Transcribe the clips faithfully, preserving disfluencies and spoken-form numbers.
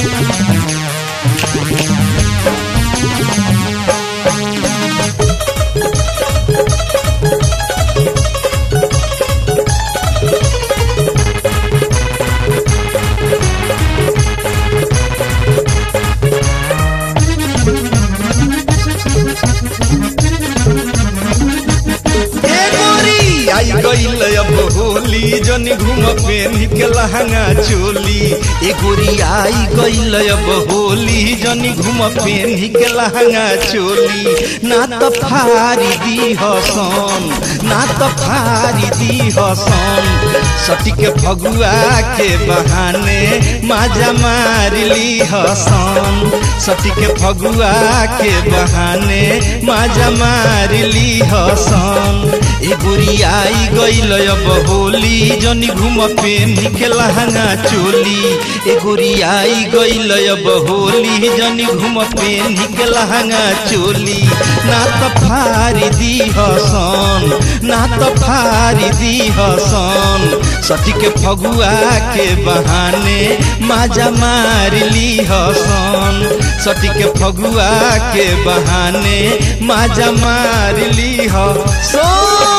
होली जनी घूम पेनी के लहंगा चोली ए गोरी आई गइल अब होली जनी घूम पेनी के लहंगा चोली ना तो फारी दी हसन ना तो फारी दी हसन सटी के फगुआ के बहाने माजा मार ली हसन सटी के फगुआ के बहाने माजा मार ली हसन ए गोरी आई गइल अब होली जनी घूम पेनी के लहंगा चोली ए गोरी आई गइल अब होली जनी घूम पेनी के लहंगा चोली ना तो फारी दी हसन ना तो फारी दी हसन सटी के फगुआ के बहाने माजा मार ली हसन सटी के फगुआ के बहाने माजा मार ली हसन।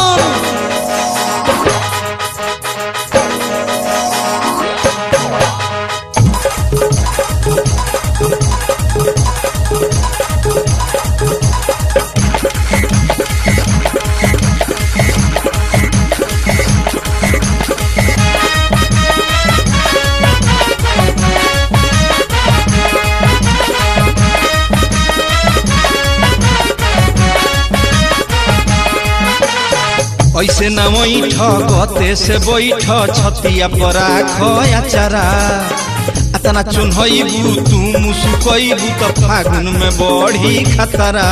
ऐसे न बैठ गते से बैठ छतिया पर आखया चारा अतना चुनहबू तू मुसुकबू तो फागुन में बढ़ी खतरा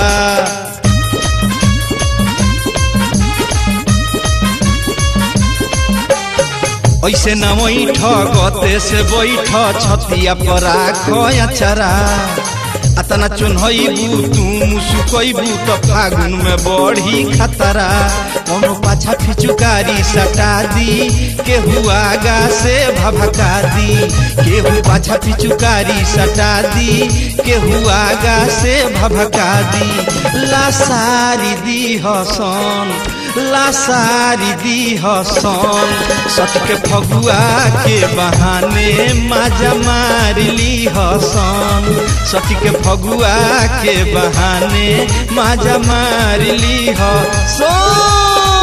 ऐसे न बैठ गते से बैठ छतिया पर आखया चारा अतना चुनहबू तू मुसुकबू तो फागुन में बढ़ी खतरा कोनो पाछा फिचुकारी सटा दी केहू आगा से भभका दी केहू पाछा फिचुकारी सटा दी केहू आगा से भभका दी लासारी दी हसन लासारी दी हसन सट के फगुआ के बहाने माजा मार ली हसन सट के फगुआ के बहाने माजा मार ली हसन।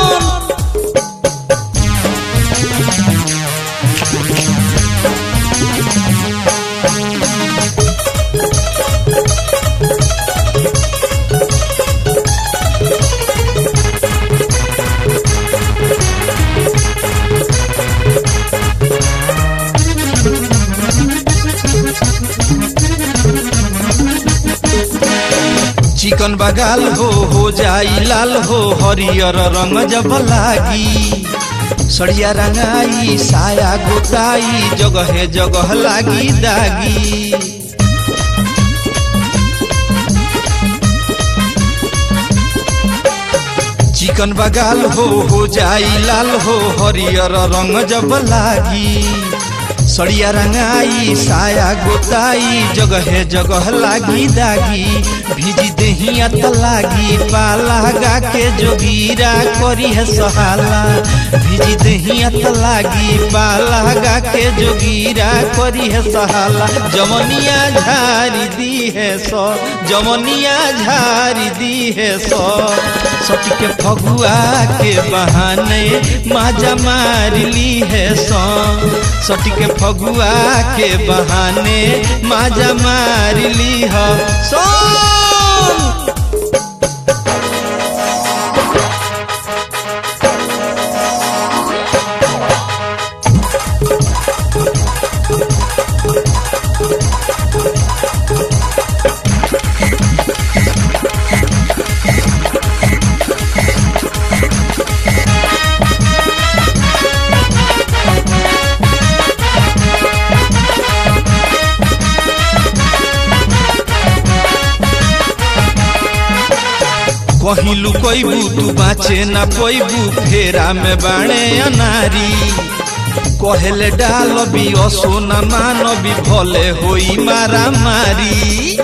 चिकन बगाल हो हो जाई लाल हो हरियर रंग जब लागी सड़िया रंगाई साया गोताई जगह जगह लागी दागी चिकन बगाल हो हो जाई लाल हो हरियर रंग जब लागी सड़िया रंगाई साया गोताई जगह जगह लागी दागी भिजी देहिया त लागी पाला गा के जोगीरा करी है सहाला भिजी देहिया त लागी पाला गा के जोगीरा करी है सहाला जमनिया झारी दी है सो जमनिया झारी दी है सो सटी के फगुआ के बहाने माजा मार ली है सो सटी के फगुआ के बहाने माजा मार ली है सो। कहीं लुकबू तू बाचे ना पैबू फेरा में बाणे अनारी कहले डालबी असोना मानबी भले होई मारा मारी।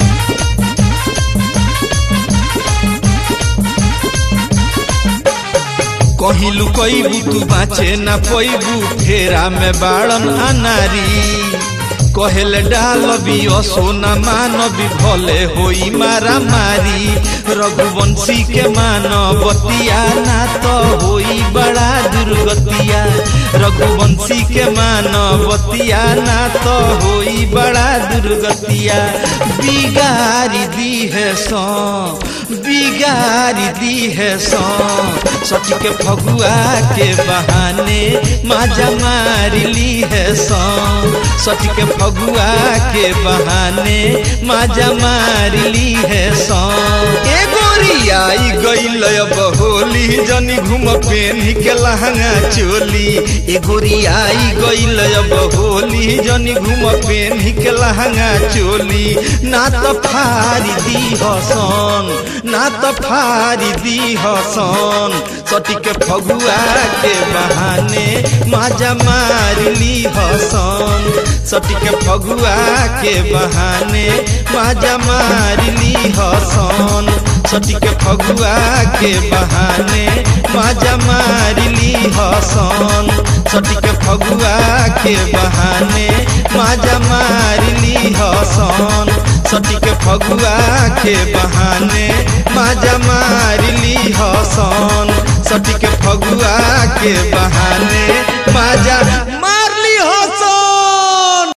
कहीं लुकैबू तू बाँचे ना पैबू फेरा में बाड़न अनारी। कहले डालबी असोना मानबी भले होई मारा मारी। रघुवंशी के मानवतिया ना तो होई बड़ा दुर्गतिया। रघुवंशी के मानवतिया ना तो होई बड़ा दुर्गतिया। बिगारी दी है सो बिगारी दी है सो सच के फगुआ के बहाने माजा मार ली है सो। सच के फगुआ के बहाने माजा मार ली है सो। ए गोरी आई गइल अब होली जनी घूम पेन्ही के लहंगा चोली। ए गोरी आई गइल अब होली जनी घूम पेन्ही के लहंगा चोली। ना तो फारी दी हसन ना तो फारी दी हसन सटी के फगुआ के बहाने माजा मार ली हसन। सटी के फगुआ के बहाने माजा मार ली हसन। सटी के फगुआ के बहाने माजा मार ली हसन। सटी के फगुआ के बहाने माजा मार ली हसन। सटी के फगुआ के बहाने माजा मार ली हसन। सटी के फगुआ के बहाने माजा